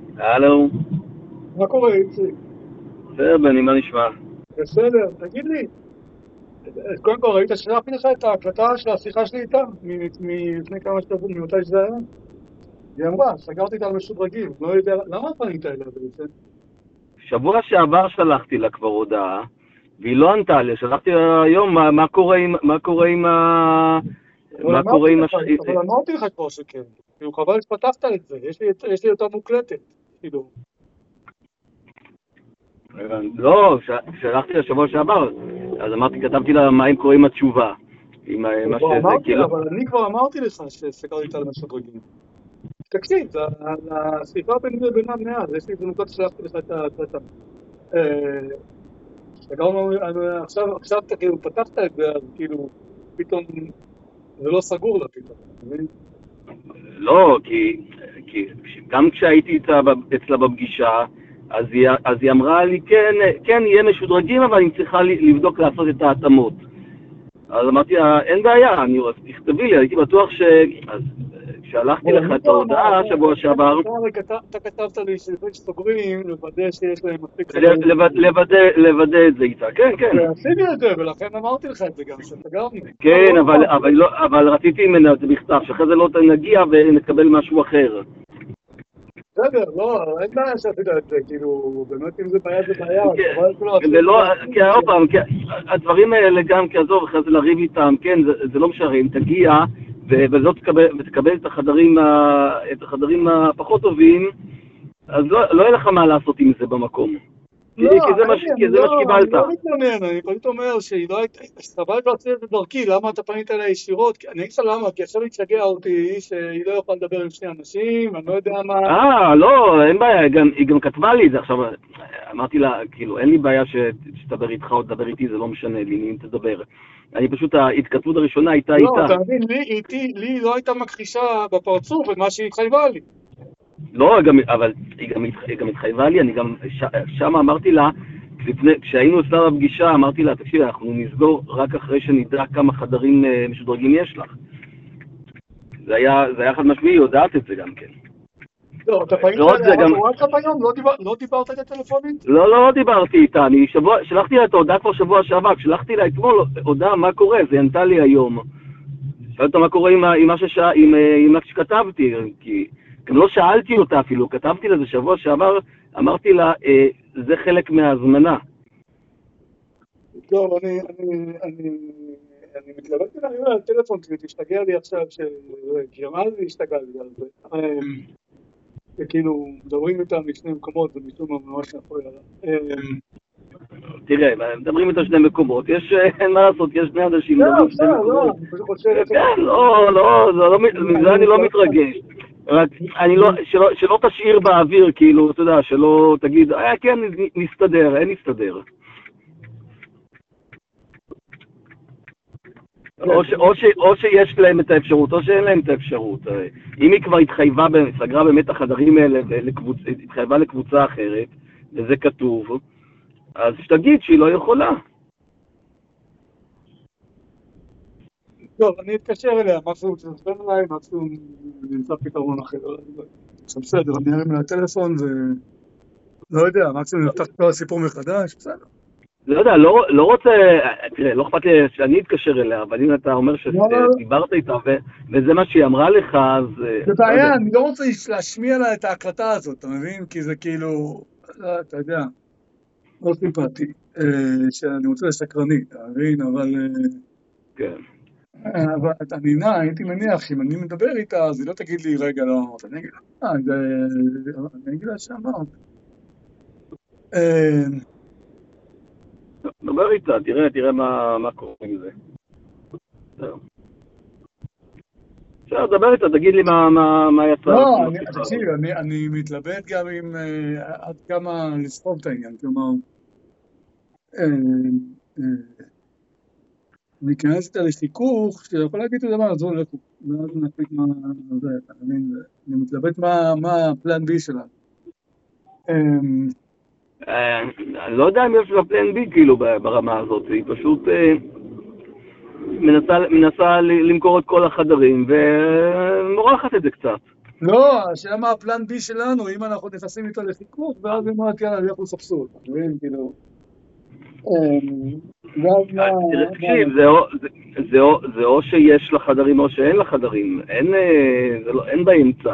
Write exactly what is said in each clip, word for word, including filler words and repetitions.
הלו, מה קורה, איציק? בסדר בני, מה נשמע? בסדר, תגיד לי, קודם כל ראית ששלחתי לך את ההקלטה של השיחה שלי איתה מ- מלפני כמה שבועות, ממתי שזה היה? היא אמרה, סגרתי איתה על משודרגים, לא יודע, למה פנית אליה בעצם? שבוע שעבר שלחתי לה כבר הודעה, והיא לא ענתה לי, שלחתי לה היום מה, מה קורה עם, מה קורה עם ה... אבל מה אמרתי קורה עם לך, הש... אבל אמרתי לך כבר שכן, כאילו חבל שפתחת את זה, יש לי, יש לי אותה מוקלטת, כאילו. לא, ש... שלחתי לה שבוע שעבר, אז אמרתי, כתבתי לה מה אם קורה עם התשובה, עם ה- אבל מה כבר שזה, אמרתי, כאילו... אבל אני כבר אמרתי לך שסגרתי איתה על משודרגים. תקשיב, זה- השיחה ביני לבינה מאז, יש לי הזדמנות ששלחתי לך את ההקלטה. אה, סגרנו, אני- עכשיו, עכשיו אתה כאילו פתחת את זה, אז כאילו, פתאום זה לא סגור לה פתאום, אתה מבין? לא, כי, כי גם כשהייתי איתה, ב- אצלה בפגישה, אז היא, אז היא אמרה לי, כן, כן, יהיה משודרגים, אבל אני צריכה לבדוק לעשות את ההתאמות. אז אמרתי לה, אין בעיה, אני רוצה, תכתבי לי, הייתי בטוח ש... אז כשהלכתי אבל לך אני את כבר אמר, ההודעה אתה, שבוע אתה, שעבר, אתה הרי כתב, אתה כתבת לי שלפני שסוגרים, לוודא שיש להם מספיק ל- חדרים לבד- בפנים. לוודא, לוודא את זה איתה, כן, כן. ועשיתי את זה, ולכן אמרתי לך את זה גם, שסגרנו. לא, כן, לא אבל, אמרתי. אבל, לא, אבל רציתי ממנה את המכתב, שאחרי זה לא נגיע ונקבל משהו אחר. בסדר, לא, אין בעיה שעשית את זה, כאילו, באמת אם זה בעיה זה בעיה, אז כן, חבל שלא עשו את זה ולא, בעצמי. כי עוד פעם, כי הדברים האלה גם כעזוב, אחרי זה לריב איתם, כן, זה, זה לא משנה, אם תגיע ו- ולא תקבל, ותקבל את החדרים, ה- את החדרים הפחות טובים, אז לא, לא יהיה לך מה לעשות עם זה במקום. כי, לא, כי, זה מה, אין ש- לי, כי אני זה לא, מה אני שקיבלת. לא מתלונן, אני פשוט אומר שהיא לא הייתה, סבבה לא עשית את זה דרכי, למה אתה פנית אליה ישירות? כי- אני אגיד לך למה, כי עכשיו היא תשגע אותי שהיא לא יכולה לדבר עם שני אנשים, אני לא יודע מה. אה, לא, אין בעיה, היא גם, היא גם כתבה לי את זה עכשיו, אמרתי לה, כאילו, אין לי בעיה ש- שתדבר איתך או תדבר איתי, זה לא משנה לי, אם תדבר. אני פשוט, ההתכתבות הראשונה הייתה לא, איתה. אתה מבין, לי, איתי, לי לא הייתה מכחישה בפרצוף את מה שהיא התחייבה לי. לא, גם, אבל היא גם, התח- היא גם התחייבה לי, אני גם, ש, שם אמרתי לה, לפני, כשהיינו אצלה בפגישה, אמרתי לה, תקשיבי, אנחנו נסגור רק אחרי שנדע כמה חדרים אה, משודרגים יש לך. זה היה, זה היה חד משמעי, היא יודעת את זה גם כן. לא, אתה פנית ועוד זה אליה רק גם, בוואטסאפ היום? לא, דיבר, לא דיברת איתה טלפונית? לא, לא, לא דיברתי איתה, אני שבוע, שלחתי לה את ההודעה כבר שבוע שעבר, כשלחתי לה אתמול הודעה מה קורה, זה ענתה לי היום. שאלתי אותה מה קורה עם, ה- עם מה ששא, עם, אה, עם מה שכתבתי, כי גם לא שאלתי אותה אפילו, כתבתי לה זה שבוע שעבר, אמרתי לה, אה, זה חלק מההזמנה. טוב, אני, אני, אני, אני מתלבט איתה, אני אומר, הטלפון שלי תשתגע לי עכשיו, ש... כי גם אז השתגע לי על זה. אמ, וכאילו, מדברים איתם משני מקומות, זה משום מה ממש מפריע לה. אמ, תראה, מדברים איתה שני מקומות, יש, אה, אין מה לעשות, יש שני אנשים לא, מדברים שני בסדר, לא, מקומות. אני פשוט רוצה אה, לתת לך, כן, לא, לא, זה לא, אני, מזה אני אני, לא מתרגש. רק, אני לא, שלא, שלא תשאיר באוויר, כאילו, אתה יודע, שלא תגיד, אה, כן, נסתדר, אין נסתדר. כן, או, ש, או, ש, או שיש להם את האפשרות, או שאין להם את האפשרות. אם היא כבר התחייבה, סגרה באמת החדרים האלה, לקבוצ, התחייבה לקבוצה אחרת, וזה כתוב, אז שתגיד שהיא לא יכולה. טוב, אני אתקשר אליה, מקסימום תנסה אליי, מקסימום נמצא פתרון אחר. עכשיו בסדר, אני ארים לה טלפון ולא יודע, מקסימום נפתח את כל הסיפור מחדש, בסדר. לא יודע, לא, לא רוצה, תראה, לא אכפת לי שאני אתקשר אליה, אבל אם אתה אומר לא, לא, לא. שדיברת איתה ו, וזה מה שהיא אמרה לך, אז זה לא יודע. בעיה, אני לא רוצה להשמיע לה את ההקלטה הזאת, אתה מבין? כי זה כאילו, לא, אתה יודע, לא סימפטי, אה, שאני רוצה לשקרנית, אתה מבין? אבל, כן. אה, אבל אני נע, הייתי מניח שאם אני מדבר איתה, אז היא לא תגיד לי, רגע, לא אמרת, אני אגיד לה, אה, זה, אני אגיד לה שאמרת. אה, דבר איתה, תראה, תראה מה, מה קורה עם זה. זהו. בסדר, דבר איתה, תגיד לי מה, מה, מה יצא לך לא, אני, מהשיחה תקשיב, הזאת. אני, אני מתלבט גם עם אה, עד כמה לסחוב את העניין, כלומר, אה, אה, להיכנס איתה לחיכוך, שיכול להגיד, אתה יודע מה, עזבו לכו, ואז נחליט מה זה, אתה מבין, אני מתלבט מה, מה הפלן בי שלנו. אמ, אה, אני לא יודע אם יש לה פלן בי כאילו ברמה הזאת, היא פשוט אה, מנסה, מנסה ל- למכור את כל החדרים ומורחת את זה קצת. לא, השאלה מה הפלן בי שלנו, אם אנחנו נכנסים איתו לחיכוך, ואז היא אומרת, יאללה, אנחנו לחפשו אותה, מבין, כאילו. ואז מה... תראה, תקשיב, זה או- זה- זה או- זה או שיש לה חדרים או שאין לה חדרים, אין אה, זה לא- אין באמצע.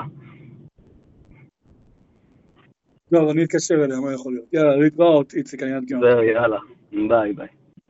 לא, אני אתקשר אליה, מה יכול להיות? יאללה, להתראות, איציק, אני אדגים אותך. זהו, יאללה, ביי ביי.